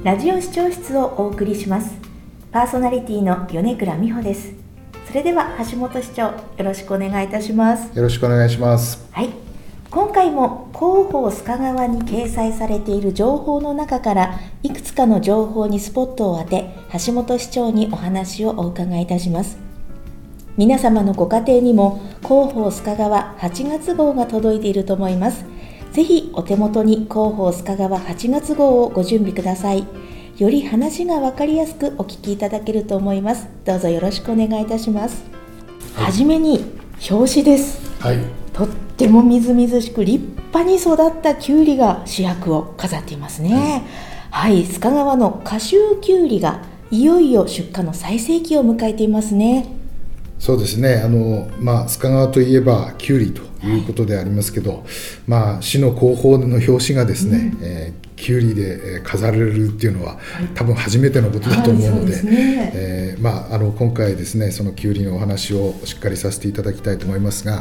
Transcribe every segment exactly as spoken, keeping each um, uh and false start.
ラジオ視聴室をお送りします。パーソナリティの米倉美穂です。それでは橋本市長、よろしくお願いいたします。 よろしくお願いします。 はい、今回も広報須賀川に掲載されている情報の中からいくつかの情報にスポットを当て、橋本市長にお話をお伺いいたします。皆様のご家庭にも広報須賀川はちがつ号が届いていると思います。ぜひお手元に広報須賀川はちがつ号をご準備ください。より話が分かりやすくお聞きいただけると思います。どうぞよろしくお願いいたします。はい、はじめに表紙です。 はい、 とってもみずみずしく立派に育ったきゅうりが主役を飾っていますね。はい、はい、須賀川の夏秋きゅうりがいよいよ出荷の最盛期を迎えていますね。 そうですね、あの、まあ、須賀川といえばきゅうりということでありますけど、はい、まあ、市の広報の表紙がですね、うん、えーきゅうりで飾られるっていうのは、はい、多分初めてのことだと思うので、はい、ねえーまあ、あの今回ですね、そのきゅうりのお話をしっかりさせていただきたいと思いますが、はい、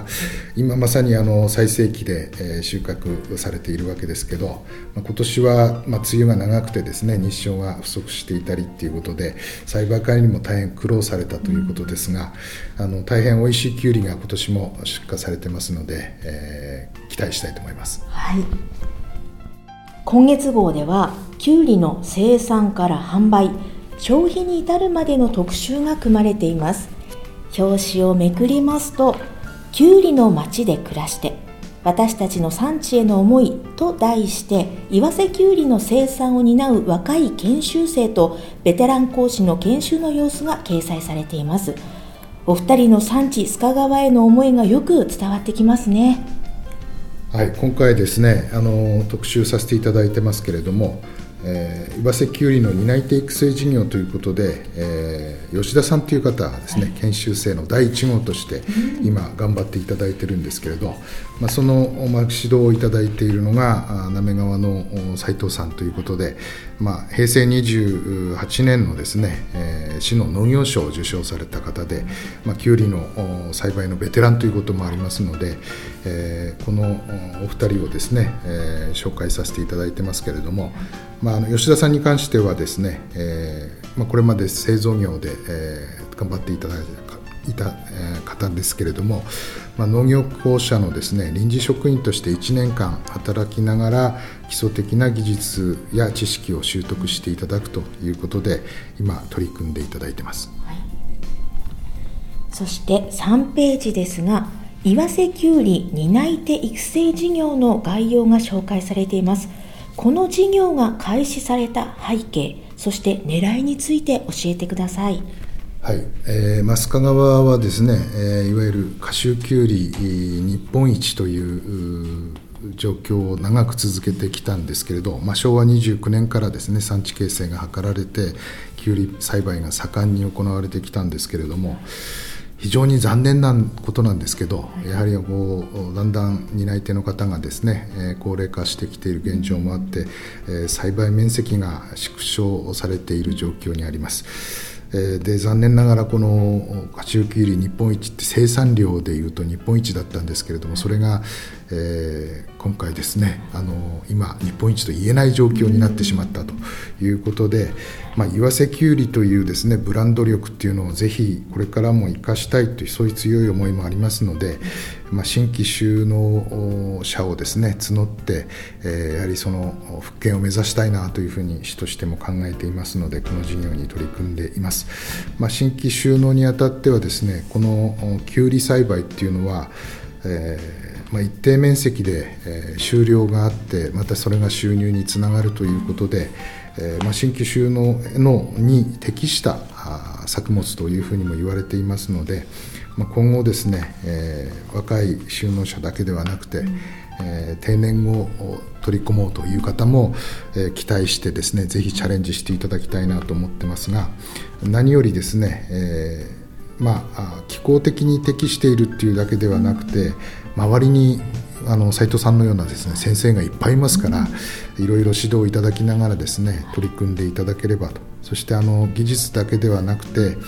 今まさにあの最盛期で、えー、収穫されているわけですけど、まあ、今年は、まあ、梅雨が長くてですね、日照が不足していたりっていうことで栽培管理にも大変苦労されたということですが、うん、あの大変おいしいきゅうりが今年も出荷されてますので、えー、期待したいと思います。 はい、今月号ではきゅうりの生産から販売、消費に至るまでの特集が組まれています。表紙をめくりますと、きゅうりの町で暮らして私たちの産地への思いと題して、岩瀬きゅうりの生産を担う若い研修生とベテラン講師の研修の様子が掲載されています。お二人の産地須賀川への思いがよく伝わってきますね。 はい、今回ですね、あの特集させていただいてますけれども、えー、岩瀬きゅうりの担い手育成事業ということで、えー、吉田さんという方がですね、はい、研修生のだいいち号として今頑張っていただいてるんですけれど、まあ、その、まあ、指導をいただいているのが滑川の斉藤さんということで、まあ、へいせいにじゅうはちねんのですね、えー、市の農業賞を受賞された方で、まあ、きゅうりの栽培のベテランということもありますので、えー、このお二人をですね、えー、紹介させていただいてますけれども、まあ、あの吉田さんに関してはですね、えーまあ、これまで製造業で、えー、頑張っていただいたいた、えー、方ですけれども、まあ、農業公社のですね、臨時職員としていちねんかん働きながら基礎的な技術や知識を習得していただくということで今取り組んでいただいています。 はい、そしてさんページですが、岩瀬きゅうり担い手育成事業の概要が紹介されています。この事業が開始された背景、そして狙いについて教えてください。 はい、えー、須賀川はですね、えー、いわゆる夏秋きゅうり日本一という状況を長く続けてきたんですけれど、まあ、しょうわにじゅうきゅうねんからですね、産地形成が図られてきゅうり栽培が盛んに行われてきたんですけれども、非常に残念なことなんですけど、やはりこうだんだん担い手の方がですね、えー、高齢化してきている現状もあって、えー、栽培面積が縮小されている状況にあります。で残念ながらこの夏秋きゅうり日本一って生産量でいうと日本一だったんですけれども、それが、えー、今回ですね、あの今日本一と言えない状況になってしまったということで、まあ、岩瀬きゅうりというですねブランド力っていうのをぜひこれからも生かしたいという、そういう強い思いもありますので、まあ、新規就農者をですね募って、えー、やはりその復権を目指したいなというふうに市としても考えていますので、この事業に取り組んでいます。まあ、新規就農にあたってはですね、このきゅうり栽培っていうのは、えーまあ、一定面積で、えー、収量があって、またそれが収入につながるということで、えーまあ、新規就農のに適した作物というふうにも言われていますので、まあ、今後ですね、えー、若い就農者だけではなくて、うんえー、定年後を取り込もうという方も、えー、期待してですね、ぜひチャレンジしていただきたいなと思ってますが、何よりですね、えーまあ、気候的に適しているっていうだけではなくて、周りにあの斉藤さんのようなですね先生がいっぱいいますから、いろいろ指導いただきながらですね取り組んでいただければと。そしてあの技術だけではなくて、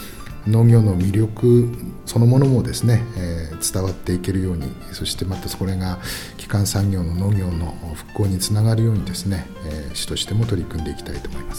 農業の魅力そのものもですね、えー、伝わっていけるように、そしてまたそれが基幹産業の農業の復興につながるようにですね、えー、市としても取り組んでいきたいと思います。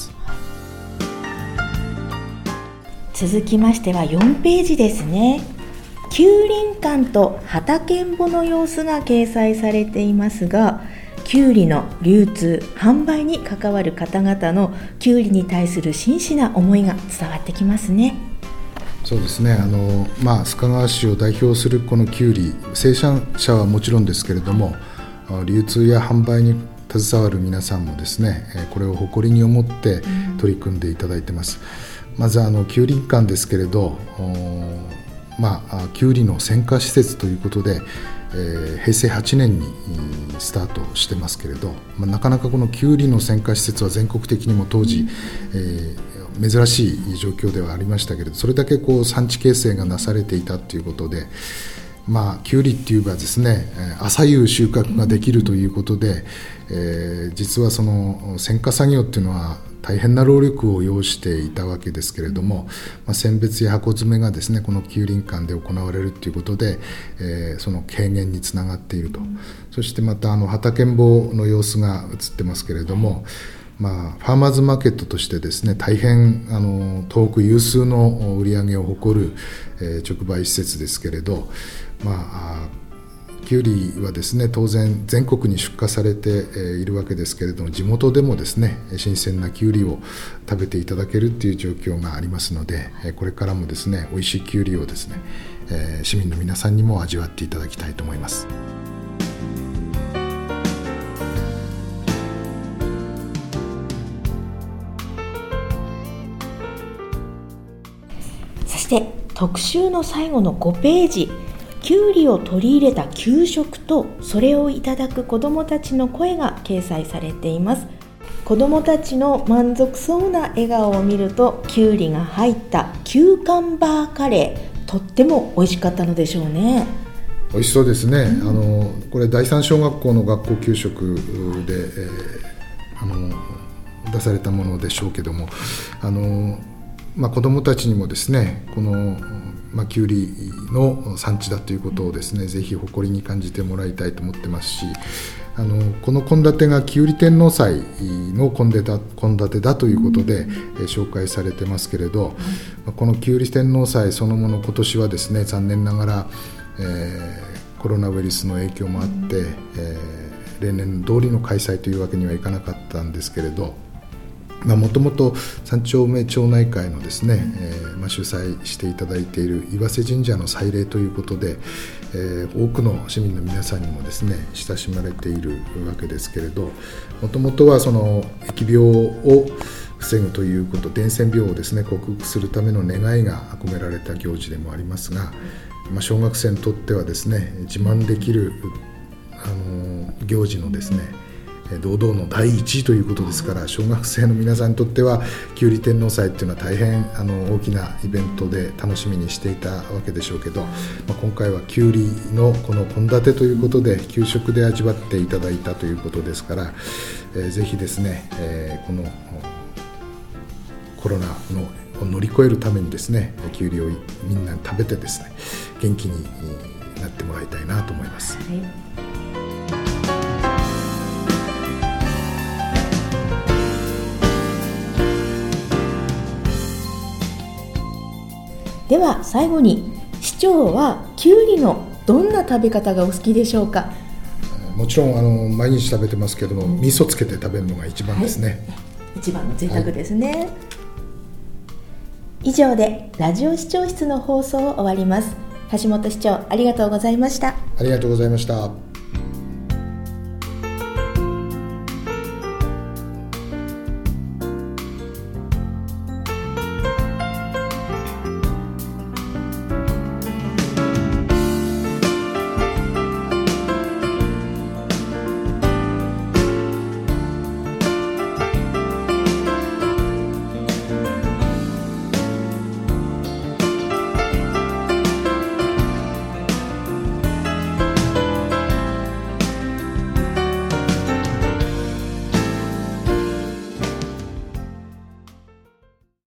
続きましてはよんページですね。きゅうりん館と畑んぼの様子が掲載されていますが、きゅうりの流通・販売に関わる方々のきゅうりに対する真摯な思いが伝わってきますね。 そうですね、あの、まあ、須賀川市を代表するこのきゅうり、生産者はもちろんですけれども、流通や販売に携わる皆さんもですね、これを誇りに思って取り組んでいただいてます。うん、まずあのきゅうりん館ですけれど、まあ、きゅうりの選果施設ということで、えー、へいせいはちねんにスタートしてますけれど、まあ、なかなかこのきゅうりの選果施設は全国的にも当時、えー、珍しい状況ではありましたけれど、それだけこう産地形成がなされていたということで、まあ、きゅうりっていうのはですね、朝夕収穫ができるということで、えー、実はその選果作業っていうのは大変な労力を要していたわけですけれども、まあ、選別や箱詰めがですねこのきゅうりん館で行われるということで、えー、その軽減につながっていると。そしてまたあの畑んぼの様子が映ってますけれども、まあ、ファーマーズマーケットとしてですね大変あの東北有数の売り上げを誇る、えー、直売施設ですけれど、まあきゅうりはですね当然全国に出荷されているわけですけれども、地元でもですね新鮮なきゅうりを食べていただけるという状況がありますので、これからもですね美味しいきゅうりをですね市民の皆さんにも味わっていただきたいと思います。 そして特集の最後のごページ、きゅうりを取り入れた給食とそれをいただく子どもたちの声が掲載されています。子どもたちの満足そうな笑顔を見ると、きゅうりが入ったキューカンバーカレー、とっても美味しかったのでしょうね。 美味しそうですね。うん、あのこれ第三小学校の学校給食で、えー、あの出されたものでしょうけども、あの、まあ、子どもたちにもですねこのまあ、きゅうりの産地だということをですねぜひ誇りに感じてもらいたいと思ってますし、あのこの献立がきゅうり天王祭の献立だ、献立だということで、うんえー、紹介されてますけれど、うん、このきゅうり天王祭そのもの今年はですね残念ながら、えー、コロナウイルスの影響もあって、うんえー、例年通りの開催というわけにはいかなかったんですけれど、もともと三丁目町内会のですね、えーまあ、主催していただいている岩瀬神社の祭礼ということで、えー、多くの市民の皆さんにもですね親しまれているわけですけれど、もともとはその疫病を防ぐということ、伝染病をですね克服するための願いが込められた行事でもありますが、まあ、小学生にとってはですね自慢できるあの行事のですね堂々のだいいちいということですから、小学生の皆さんにとってはきゅうり天王祭っていうのは大変あの大きなイベントで楽しみにしていたわけでしょうけど、まあ、今回はきゅうりのこの献立ということで給食で味わっていただいたということですから、えー、ぜひですね、えー、このコロナのを乗り越えるためにですねきゅうりをみんな食べてですね元気になってもらいたいなと思います。はい、 では最後に、市長はきゅうりのどんな食べ方がお好きでしょうか？ もちろんあの毎日食べてますけども、うん、味噌つけて食べるのが一番ですね。 はい、一番の贅沢ですね。はい、以上でラジオ市長室の放送を終わります。橋本市長、ありがとうございました。 ありがとうございました。